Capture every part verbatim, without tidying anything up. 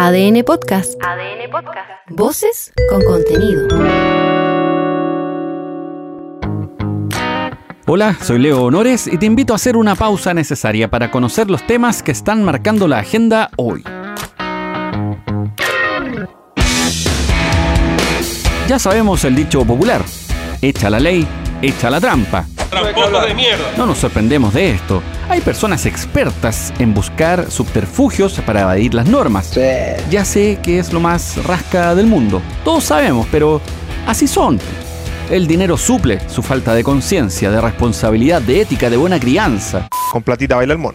A D N Podcast. A D N Podcast. Voces con contenido. Hola, soy Leo Honores y te invito a hacer una pausa necesaria para conocer los temas que están marcando la agenda hoy. Ya sabemos el dicho popular: echa la ley, echa la trampa. ¡Tramposo de mierda! No nos sorprendemos de esto. Hay personas expertas en buscar subterfugios para evadir las normas. Sí. Ya sé que es lo más rasca del mundo. Todos sabemos, pero así son. El dinero suple su falta de conciencia, de responsabilidad, de ética, de buena crianza. Con platita baila el mono.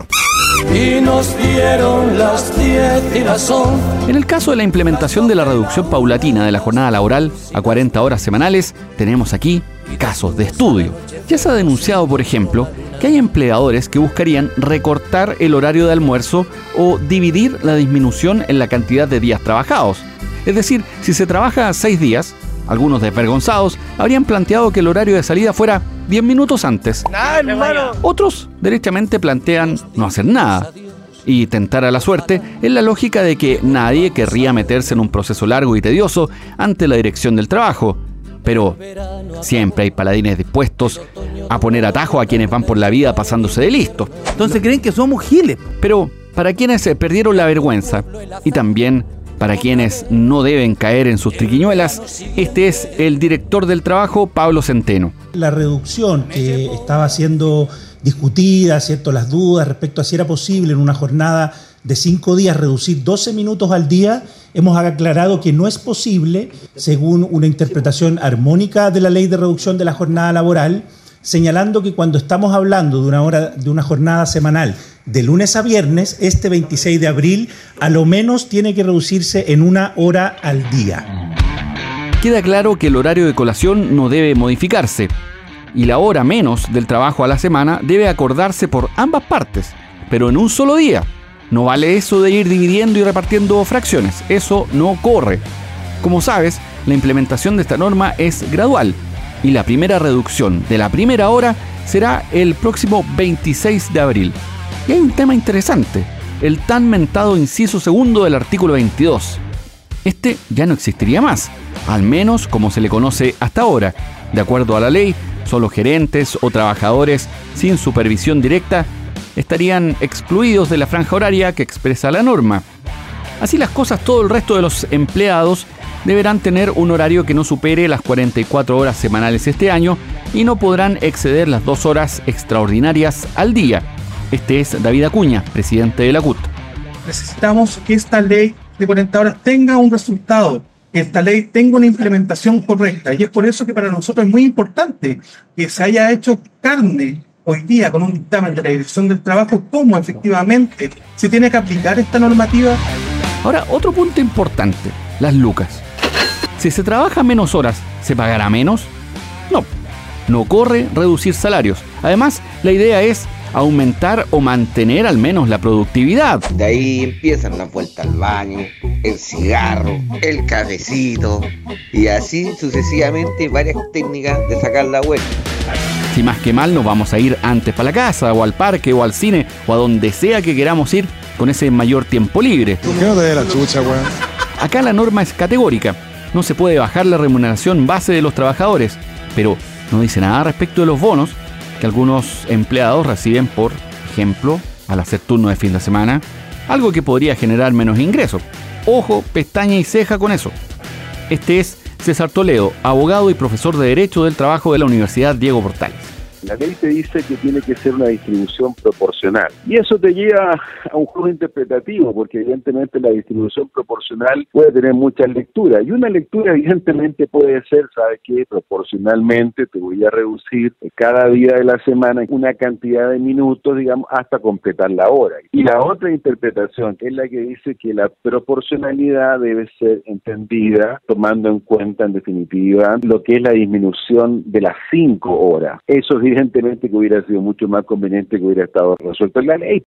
Y nos dieron las diez y razón. En el caso de la implementación de la reducción paulatina de la jornada laboral a cuarenta horas semanales, tenemos aquí casos de estudio. Ya se ha denunciado, por ejemplo, que hay empleadores que buscarían recortar el horario de almuerzo o dividir la disminución en la cantidad de días trabajados. Es decir, si se trabaja seis días, algunos desvergonzados habrían planteado que el horario de salida fuera diez minutos antes. ¡Nah, hermano! Otros, derechamente, plantean no hacer nada y tentar a la suerte en la lógica de que nadie querría meterse en un proceso largo y tedioso ante la dirección del trabajo. Pero siempre hay paladines dispuestos a poner atajo a quienes van por la vida pasándose de listos. Entonces creen que somos giles. Pero para quienes se perdieron la vergüenza y también para quienes no deben caer en sus triquiñuelas, este es el director del trabajo, Pablo Centeno. La reducción que estaba siendo discutida, ¿cierto? Las dudas respecto a si era posible en una jornada de cinco días reducir doce minutos al día, hemos aclarado que no es posible según una interpretación armónica de la ley de reducción de la jornada laboral, señalando que cuando estamos hablando de una hora, de una jornada semanal de lunes a viernes, este veintiséis de abril, a lo menos tiene que reducirse en una hora al día. Queda claro que el horario de colación no debe modificarse y la hora menos del trabajo a la semana debe acordarse por ambas partes, pero en un solo día. No vale eso de ir dividiendo y repartiendo fracciones, eso no corre. Como sabes, la implementación de esta norma es gradual y la primera reducción de la primera hora será el próximo veintiséis de abril. Y hay un tema interesante, el tan mentado inciso segundo del artículo veintidós. Este ya no existiría más, al menos como se le conoce hasta ahora. De acuerdo a la ley, solo gerentes o trabajadores sin supervisión directa estarían excluidos de la franja horaria que expresa la norma. Así las cosas, todo el resto de los empleados deberán tener un horario que no supere las cuarenta y cuatro horas semanales este año y no podrán exceder las dos horas extraordinarias al día. Este es David Acuña, presidente de la C U T. Necesitamos que esta ley de cuarenta horas tenga un resultado, que esta ley tenga una implementación correcta, y es por eso que para nosotros es muy importante que se haya hecho carne hoy día con un dictamen de la Dirección del Trabajo cómo efectivamente se tiene que aplicar esta normativa. Ahora, otro punto importante, las lucas. Si se trabaja menos horas, ¿se pagará menos? No, no corre reducir salarios. Además, la idea es aumentar o mantener al menos la productividad. De ahí empiezan la vuelta al baño, el cigarro, el cafecito y así sucesivamente varias técnicas de sacar la vuelta. Si más que mal nos vamos a ir antes para la casa o al parque o al cine o a donde sea que queramos ir con ese mayor tiempo libre. ¿Por qué no te dé la chucha, weón? Acá la norma es categórica. No se puede bajar la remuneración base de los trabajadores, pero no dice nada respecto de los bonos que algunos empleados reciben, por ejemplo, al hacer turno de fin de semana, algo que podría generar menos ingresos. Ojo, pestaña y ceja con eso. Este es César Toledo, abogado y profesor de Derecho del Trabajo de la Universidad Diego Portales. La ley te dice que tiene que ser una distribución proporcional. Y eso te lleva a un juego interpretativo, porque evidentemente la distribución proporcional puede tener muchas lecturas. Y una lectura evidentemente puede ser, ¿sabes qué? Proporcionalmente te voy a reducir cada día de la semana una cantidad de minutos, digamos, hasta completar la hora. Y la otra interpretación es la que dice que la proporcionalidad debe ser entendida tomando en cuenta, en definitiva, lo que es la disminución de las cinco horas. Eso es evidentemente que hubiera sido mucho más conveniente que hubiera estado resuelto en la ley.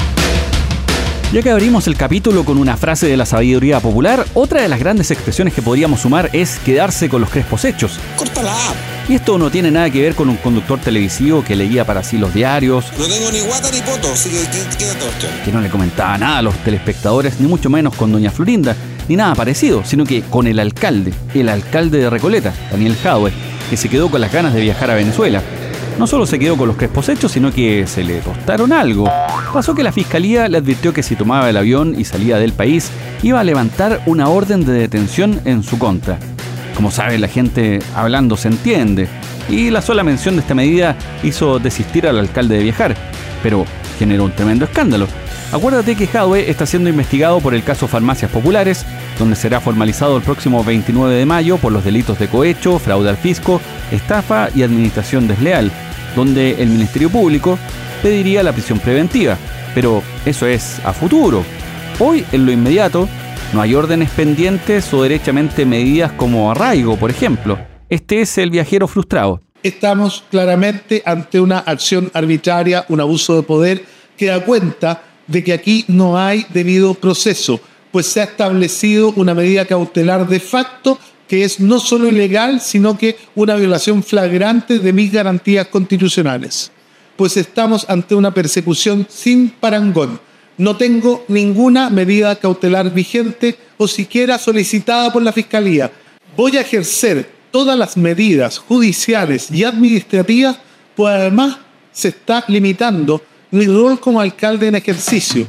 Ya que abrimos el capítulo con una frase de la sabiduría popular, otra de las grandes expresiones que podríamos sumar es quedarse con los crespos hechos. ¡Córtala! Y esto no tiene nada que ver con un conductor televisivo que leía para sí los diarios. No tengo ni guata ni poto, así que queda todo. Que no le comentaba nada a los telespectadores, ni mucho menos con doña Florinda, ni nada parecido, sino que con el alcalde, el alcalde de Recoleta, Daniel Jadwe, que se quedó con las ganas de viajar a Venezuela. No solo se quedó con los crespos hechos, sino que se le tostaron algo. Pasó que la fiscalía le advirtió que si tomaba el avión y salía del país, iba a levantar una orden de detención en su contra. Como sabe, la gente hablando se entiende, y la sola mención de esta medida hizo desistir al alcalde de viajar, pero generó un tremendo escándalo. Acuérdate que Jadwe está siendo investigado por el caso Farmacias Populares, donde será formalizado el próximo veintinueve de mayo por los delitos de cohecho, fraude al fisco, estafa y administración desleal, donde el Ministerio Público pediría la prisión preventiva. Pero eso es a futuro. Hoy, en lo inmediato, no hay órdenes pendientes o derechamente medidas como arraigo, por ejemplo. Este es el viajero frustrado. Estamos claramente ante una acción arbitraria, un abuso de poder que da cuenta de que aquí no hay debido proceso, pues se ha establecido una medida cautelar de facto que es no solo ilegal, sino que una violación flagrante de mis garantías constitucionales. Pues estamos ante una persecución sin parangón. No tengo ninguna medida cautelar vigente o siquiera solicitada por la Fiscalía. Voy a ejercer todas las medidas judiciales y administrativas, pues además se está limitando mi rol como alcalde en ejercicio.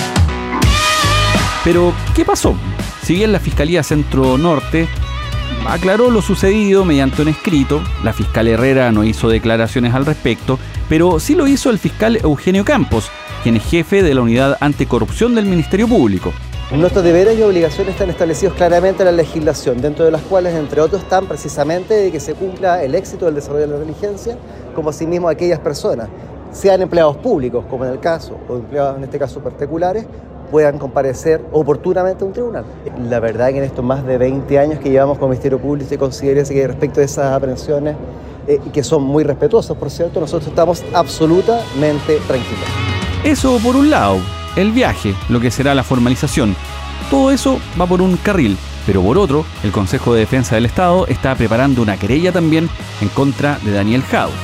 Pero, ¿qué pasó? Si bien la Fiscalía Centro Norte aclaró lo sucedido mediante un escrito, la fiscal Herrera no hizo declaraciones al respecto, pero sí lo hizo el fiscal Eugenio Campos, quien es jefe de la Unidad Anticorrupción del Ministerio Público. Nuestros deberes y obligaciones están establecidos claramente en la legislación, dentro de las cuales, entre otros, están precisamente de que se cumpla el éxito del desarrollo de la diligencia, como asimismo aquellas personas, sean empleados públicos, como en el caso, o empleados en este caso particulares, puedan comparecer oportunamente a un tribunal. La verdad que en estos más de veinte años que llevamos como Ministerio Público, se considera que respecto a esas aprehensiones, eh, que son muy respetuosas, por cierto, nosotros estamos absolutamente tranquilos. Eso por un lado, el viaje, lo que será la formalización. Todo eso va por un carril, pero por otro, el Consejo de Defensa del Estado está preparando una querella también en contra de Daniel Jadwe.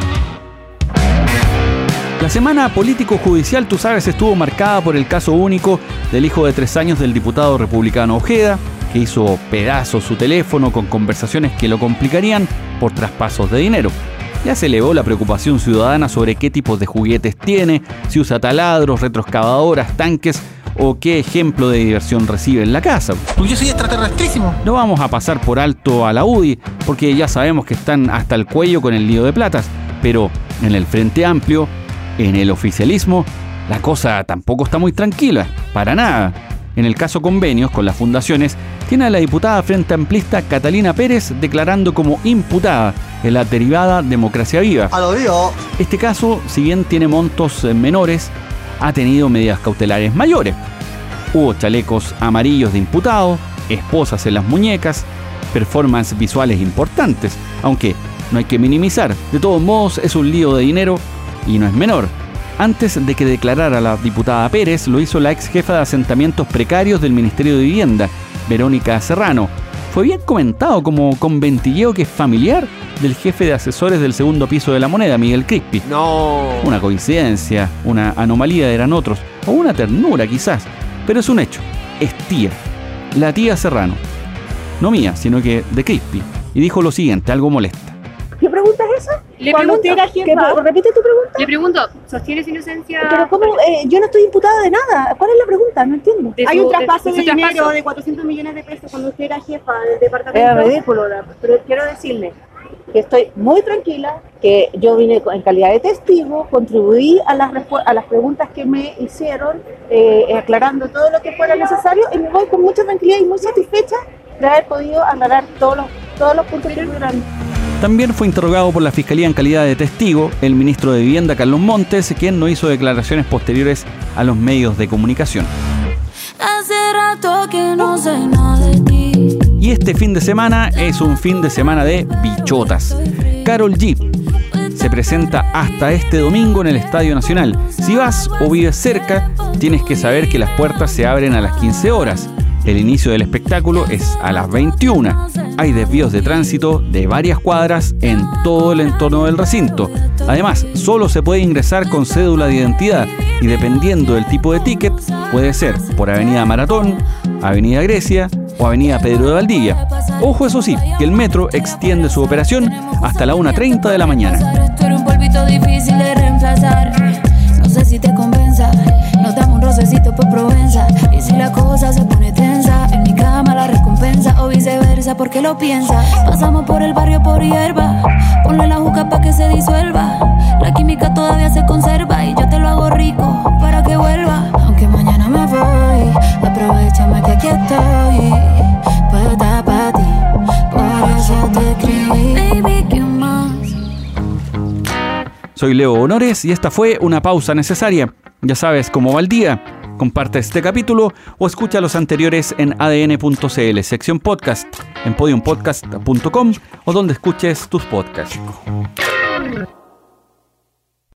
La semana político-judicial, tú sabes, estuvo marcada por el caso único del hijo de tres años del diputado republicano Ojeda, que hizo pedazos su teléfono con conversaciones que lo complicarían por traspasos de dinero. Ya se elevó la preocupación ciudadana sobre qué tipos de juguetes tiene, si usa taladros, retroexcavadoras, tanques o qué ejemplo de diversión recibe en la casa. Pues yo soy extraterrestrísimo. No vamos a pasar por alto a la U D I, porque ya sabemos que están hasta el cuello con el lío de platas, pero en el Frente Amplio, en el oficialismo, la cosa tampoco está muy tranquila, para nada. En el caso convenios con las fundaciones, tiene a la diputada frente amplista Catalina Pérez declarando como imputada en la derivada Democracia Viva. A lo digo. Este caso, si bien tiene montos menores, ha tenido medidas cautelares mayores. Hubo chalecos amarillos de imputado, esposas en las muñecas, performances visuales importantes, aunque no hay que minimizar. De todos modos, es un lío de dinero y no es menor. Antes de que declarara la diputada Pérez, lo hizo la ex jefa de asentamientos precarios del Ministerio de Vivienda, Verónica Serrano. Fue bien comentado como conventilleo que es familiar del jefe de asesores del segundo piso de La Moneda, Miguel Crispi. No. Una coincidencia, una anomalía eran otros, o una ternura quizás, pero es un hecho. Es tía, la tía Serrano. No mía, sino que de Crispi. Y dijo lo siguiente, algo molesta. ¿Qué pregunta es esa? Le pregunto, ¿Qué, repite tu pregunta. Le pregunto, ¿sostiene su inocencia? Pero ¿cómo? Eh, yo no estoy imputada de nada. ¿Cuál es la pregunta? No entiendo. Hay un traspaso de, de, de dinero de cuatrocientos millones de pesos cuando usted era jefa del departamento. Es ridículo, pero quiero decirle que estoy muy tranquila, que yo vine en calidad de testigo, contribuí a las, a las preguntas que me hicieron, eh, aclarando todo lo que fuera necesario, y me voy con mucha tranquilidad y muy satisfecha de haber podido aclarar todos los, todos los puntos que tuvieran. También fue interrogado por la Fiscalía en calidad de testigo el ministro de Vivienda, Carlos Montes, quien no hizo declaraciones posteriores a los medios de comunicación. Hace rato que no sé nada de ti. Y este fin de semana es un fin de semana de bichotas. Karol G se presenta hasta este domingo en el Estadio Nacional. Si vas o vives cerca, tienes que saber que las puertas se abren a las quince horas. El inicio del espectáculo es a las veintiuna. hay desvíos de tránsito de varias cuadras en todo el entorno del recinto. Además, solo se puede ingresar con cédula de identidad y dependiendo del tipo de ticket, puede ser por Avenida Maratón, Avenida Grecia o Avenida Pedro de Valdivia. Ojo, eso sí, que el metro extiende su operación hasta la una treinta de la mañana. Tú eres un polvito difícil de reemplazar. No sé si te convenza. Nos damos un rocecito por Provenza. Y si la cosa se pone tensa, en mi cama la recompensa o viceversa, porque lo piensa. Pasamos por el barrio por hierba. Ponle la juca pa' que se disuelva. La química todavía se conserva y yo te lo hago rico para que vuelva. Aunque mañana me voy, aprovechame que aquí estoy. Puedo estar para ti, por eso te escribí. Baby, ¿qué más? Soy Leo Honores y esta fue una pausa necesaria. Ya sabes cómo va el día. Comparte este capítulo o escucha los anteriores en a d n punto c l, sección podcast, en podium podcast punto com o donde escuches tus podcasts.